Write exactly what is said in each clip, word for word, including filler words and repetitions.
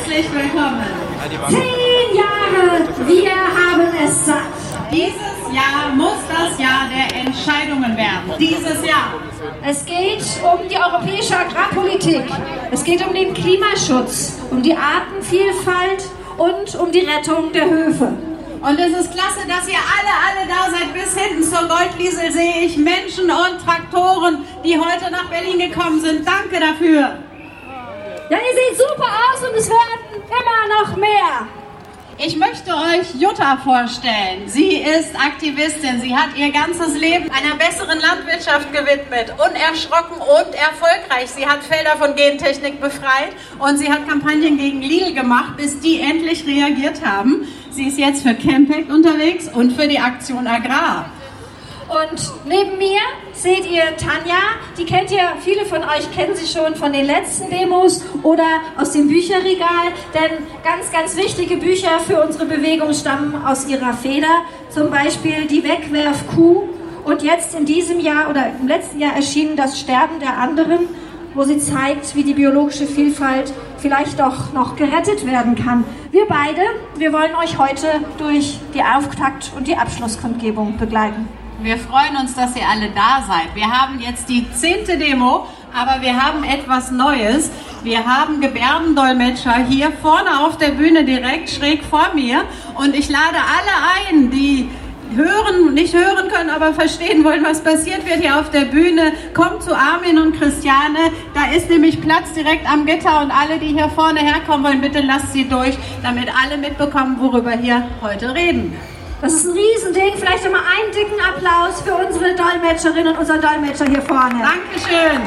herzlich willkommen. Zehn Jahre, wir haben es satt. Dieses Jahr muss das Jahr der Entscheidungen werden. Dieses Jahr. Es geht um die europäische Agrarpolitik. Es geht um den Klimaschutz, um die Artenvielfalt und um die Rettung der Höfe. Und es ist klasse, dass ihr alle, alle da seid. Bis hinten zur Goldliesel sehe ich Menschen und Traktoren, die heute nach Berlin gekommen sind. Danke dafür. Ja, ihr seht super aus und es werden immer noch mehr. Ich möchte euch Jutta vorstellen. Sie ist Aktivistin. Sie hat ihr ganzes Leben einer besseren Landwirtschaft gewidmet. Unerschrocken und erfolgreich. Sie hat Felder von Gentechnik befreit und sie hat Kampagnen gegen Lidl gemacht, bis die endlich reagiert haben. Sie ist jetzt für Campact unterwegs und für die Aktion Agrar. Und neben mir seht ihr Tanja, die kennt ihr, viele von euch kennen sie schon von den letzten Demos oder aus dem Bücherregal, denn ganz, ganz wichtige Bücher für unsere Bewegung stammen aus ihrer Feder, zum Beispiel Die Wegwerfkuh und jetzt in diesem Jahr oder im letzten Jahr erschienen Das Sterben der anderen, wo sie zeigt, wie die biologische Vielfalt vielleicht doch noch gerettet werden kann. Wir beide, wir wollen euch heute durch die Auftakt- und die Abschlusskundgebung begleiten. Wir freuen uns, dass ihr alle da seid. Wir haben jetzt die zehnte Demo, aber wir haben etwas Neues. Wir haben Gebärdendolmetscher hier vorne auf der Bühne direkt schräg vor mir. Und ich lade alle ein, die hören, nicht hören können, aber verstehen wollen, was passiert wird hier auf der Bühne. Kommt zu Armin und Christiane. Da ist nämlich Platz direkt am Gitter und alle, die hier vorne herkommen wollen, bitte lasst sie durch, damit alle mitbekommen, worüber wir hier heute reden. Das ist ein Riesending. Vielleicht immer einen dicken Applaus für unsere Dolmetscherin und unseren Dolmetscher hier vorne. Dankeschön.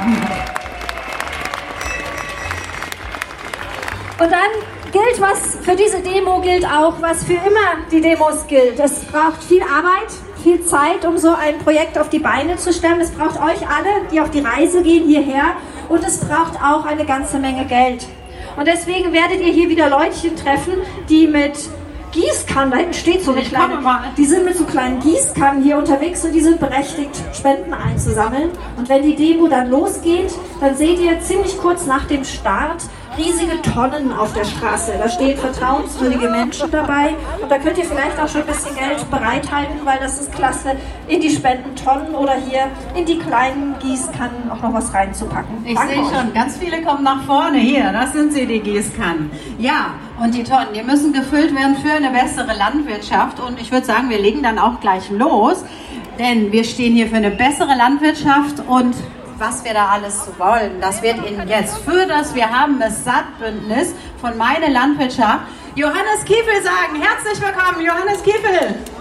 Und dann gilt was, für diese Demo gilt auch, was für immer die Demos gilt. Es braucht viel Arbeit, viel Zeit, um so ein Projekt auf die Beine zu stellen. Es braucht euch alle, die auf die Reise gehen, hierher. Und es braucht auch eine ganze Menge Geld. Und deswegen werdet ihr hier wieder Leutchen treffen, die mit Gießkannen, da hinten steht so eine kleine, die sind mit so kleinen Gießkannen hier unterwegs und die sind berechtigt, Spenden einzusammeln. Und wenn die Demo dann losgeht, dann seht ihr ziemlich kurz nach dem Start riesige Tonnen auf der Straße. Da stehen vertrauenswürdige Menschen dabei und da könnt ihr vielleicht auch schon ein bisschen Geld bereithalten, weil das ist klasse, in die Spendentonnen oder hier in die kleinen Gießkannen auch noch was reinzupacken. Ich sehe schon, ganz viele kommen nach vorne. Hier, das sind sie, die Gießkannen. Ja, und die Tonnen, die müssen gefüllt werden für eine bessere Landwirtschaft und ich würde sagen, wir legen dann auch gleich los, denn wir stehen hier für eine bessere Landwirtschaft und was wir da alles so wollen, das wird Ihnen jetzt für das Wir haben es satt Bündnis von Meine Landwirtschaft Johannes Kiefel sagen. Herzlich willkommen, Johannes Kiefel.